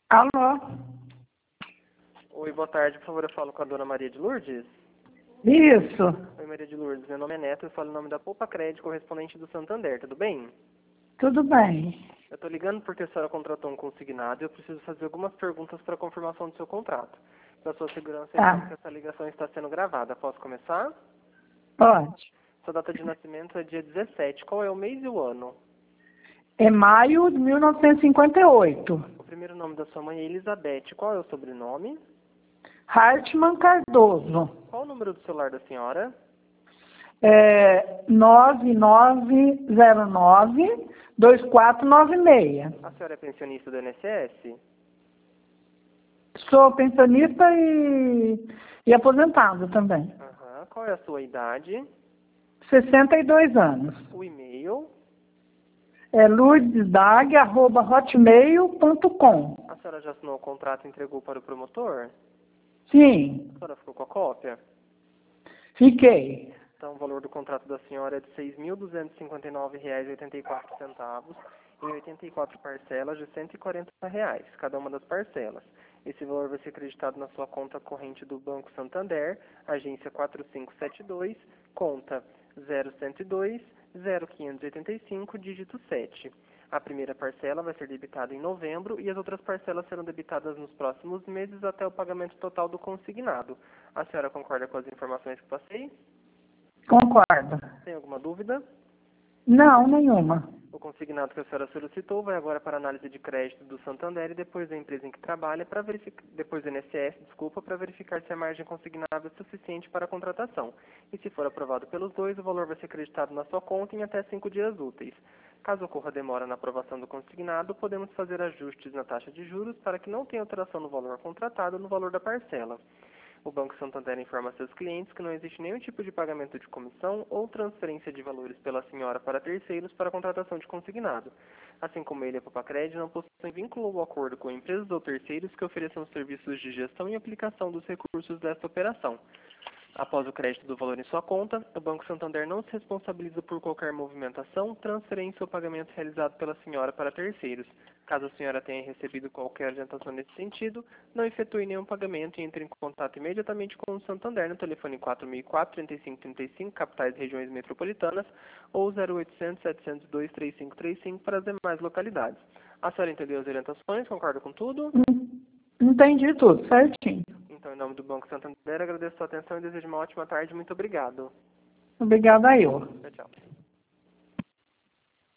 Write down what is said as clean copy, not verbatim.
Alô? Oi, boa tarde. Por favor, eu falo com a dona Maria de Lourdes. Isso. Oi, Maria de Lourdes. Meu nome é Neto. Eu falo em nome da Poupa Crédito, correspondente do Santander. Tudo bem? Tudo bem. Eu estou ligando porque a senhora contratou um consignado e eu preciso fazer algumas perguntas para confirmação do seu contrato. Para sua segurança, eu informo que essa ligação está sendo gravada. Posso começar? Pode. Sua data de nascimento é dia 17. Qual é o mês e o ano? É maio de 1958. O primeiro nome da sua mãe é Elizabeth. Qual é o sobrenome? Hartmann Cardoso. Qual o número do celular da senhora? 9909-2496. A senhora é pensionista do INSS? Sou pensionista e aposentado também. Aham. Qual é a sua idade? 62 anos. O e-mail? É lourdesdag@hotmail.com. A senhora já assinou o contrato e entregou para o promotor? Sim, A senhora ficou com a cópia? fiquei. Então, o valor do contrato da senhora é de R$ 6.259,84 em 84 parcelas de R$ 140, cada uma das parcelas. Esse valor vai ser acreditado na sua conta corrente do Banco Santander, agência 4572, conta 0102-0585, dígito 7. A primeira parcela vai ser debitada em novembro e as outras parcelas serão debitadas nos próximos meses até o pagamento total do consignado. A senhora concorda com as informações que passei? Concordo. Tem alguma dúvida? Não, nenhuma. O consignado que a senhora solicitou vai agora para análise de crédito do Santander e depois da empresa em que trabalha, depois do INSS, para verificar se a margem consignável é suficiente para a contratação. E se for aprovado pelos dois, o valor vai ser acreditado na sua conta em até 5 dias úteis. Caso ocorra demora na aprovação do consignado, podemos fazer ajustes na taxa de juros para que não tenha alteração no valor contratado no valor da parcela. O Banco Santander informa a seus clientes que não existe nenhum tipo de pagamento de comissão ou transferência de valores pela senhora para terceiros para a contratação de consignado. Assim como ele e a Poupa Crédito não possuem vínculo ou acordo com empresas ou terceiros que ofereçam serviços de gestão e aplicação dos recursos desta operação. Após o crédito do valor em sua conta, o Banco Santander não se responsabiliza por qualquer movimentação, transferência ou pagamento realizado pela senhora para terceiros. Caso a senhora tenha recebido qualquer adiantação nesse sentido, não efetue nenhum pagamento e entre em contato imediatamente com o Santander no telefone 4004-3535, capitais e regiões metropolitanas, ou 0800-702-3535 para as demais localidades. A senhora entendeu as orientações? Concorda com tudo? Entendi tudo, certinho. Então, em nome do Banco Santander, agradeço a sua atenção e desejo uma ótima tarde. Muito obrigado. Obrigada a eu. Tchau, tchau.